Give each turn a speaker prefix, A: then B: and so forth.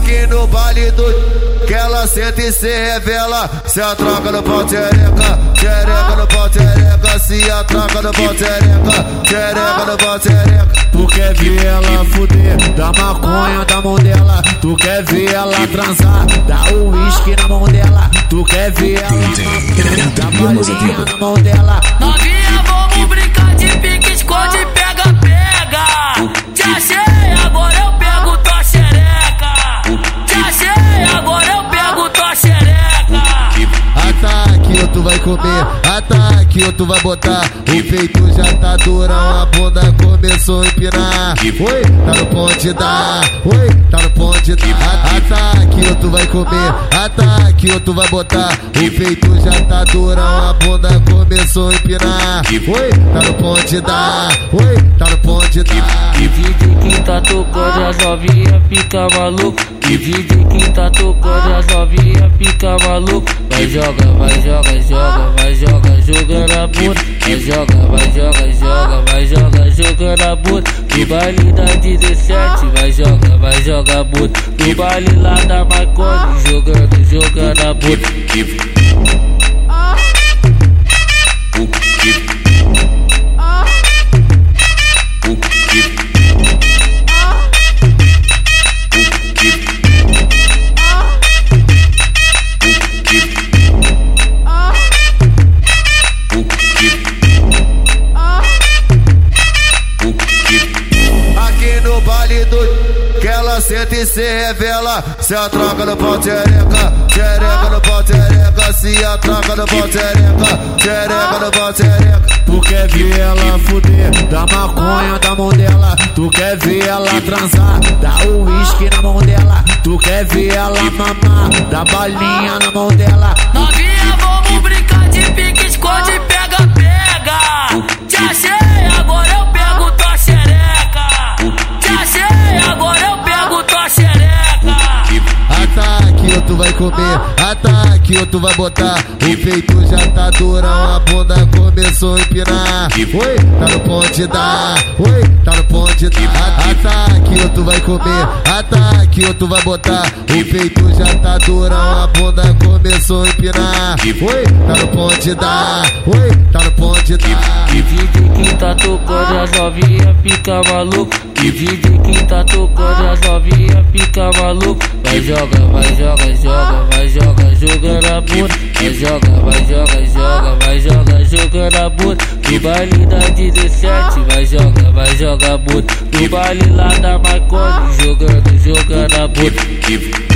A: Aqui no baile do que ela senta e se revela. Se atraca no pau tchereca, tchereca no pau tchereca. Se atraca no pau tchereca, tchereca no pau tchereca.
B: Tu quer ver ela fuder, dá maconha da mão dela. Tu quer ver ela transar, dá o uísque na mão dela. Tu quer ver ela dá balinha na mão dela.
C: Novinha, vamos brincar de pique, esconde, pega, pega. Te achei, agora eu pego tua xereca. Te achei, agora eu pego tua xereca.
A: Ataque ou tu vai comer, ataque ou tu vai botar. O peito já tá durão, a bunda começou a empinar. Oi, tá no ponte da, oi, tá no ponte da. Ataque ou tu vai comer, ataque ou tu vai botar. O peito já tá durão, a bunda começou a empinar. Oi, tá no ponte da, oi, tá no ponte da.
C: Que DJ que tá tocando as novinha fica maluco. Que DJ que tá tocando as novinha fica maluco. Vai joga, vai joga, joga, vai joga, joga na bunda. Vai joga, vai joga, joga, vai joga, joga na bunda. No baile da 17, vai joga bunda. No baile lá da Marconi, jogando, jogando a bunda.
A: Que ela senta e se revela. Se atraca no pau tchereca, tchereca no pau tchereca. Se atraca no pau tchereca, tchereca no pau tchereca.
B: Tu quer ver ela fuder, dá maconha da mão dela. Tu quer ver ela transar, dá o uísque na mão dela. Tu quer ver ela mamar, dá balinha na mão dela.
C: Novinha, vamos brincar de pique, esconde, pega, pega. Te achei, agora eu pego tua xereca. Te achei, agora eu pego tua xereca.
A: Ataque ou tu vai comer, ataque ou tu vai botar. O peito já tá durão, a bunda começou a empinar. Oi, tá no ponte da, oi, tá no ponte da. Ataque ou tu vai comer, ataque ou tu vai botar. O peito já tá durão, a bunda começou a empinar. Oi, tá no ponte da, oi, tá no ponte da.
C: Que DJ que tá tocando as novinha fica maluco. Que DJ que tá tocando as novinha fica maluco. Vai joga, vai joga, joga, vai joga, joga na bunda. Vai joga, vai joga, joga, vai joga, joga na bunda. No baile da 17, vai joga bunda. No baile lá da Marconi, jogando, jogando a bunda.